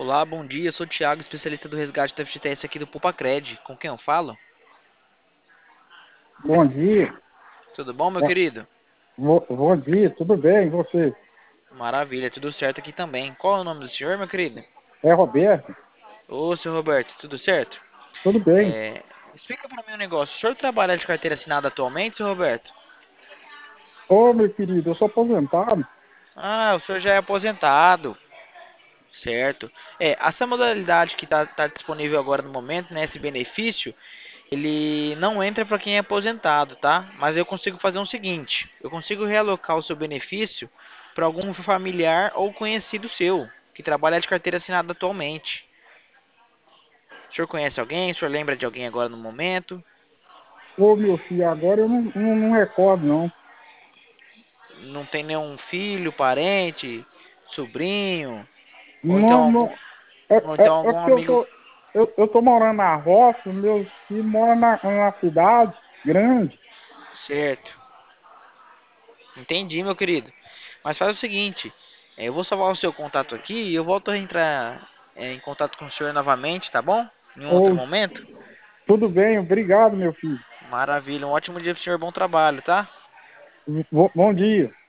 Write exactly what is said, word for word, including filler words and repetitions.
Olá, bom dia. Eu sou o Thiago, especialista do resgate do F G T S aqui do Pupacred. Com quem eu falo? Bom dia. Tudo bom, meu Ó, querido? bo- Bom dia, tudo bem? E você? Maravilha, tudo certo aqui também. Qual é o nome do senhor, meu querido? É Roberto? Ô, senhor Roberto, tudo certo? Tudo bem. É... Explica pra mim um negócio. O senhor trabalha de carteira assinada atualmente, senhor Roberto? Ô, meu querido, eu sou aposentado. Ah, o senhor já é aposentado. Certo. É, essa modalidade que está disponível agora no momento, né, esse benefício, ele não entra para quem é aposentado, tá? Mas eu consigo fazer o seguinte: eu consigo realocar o seu benefício para algum familiar ou conhecido seu que trabalha de carteira assinada atualmente. O senhor conhece alguém? O senhor lembra de alguém agora no momento? Ô, meu filho, agora eu não, não, não recordo, não. Não tem nenhum filho, parente, sobrinho, ou então Não, algum, não. É, ou então é, é algum porque eu amigo. tô, eu, eu tô morando na roça, meus filhos moram na, na cidade grande. Certo. Entendi, meu querido. Mas faz o seguinte, é, eu vou salvar o seu contato aqui e eu volto a entrar é, em contato com o senhor novamente, tá bom? Em um outro Ô, momento. tudo bem, obrigado, meu filho. Maravilha, um ótimo dia pro senhor, bom trabalho, tá? Bo- Bom dia.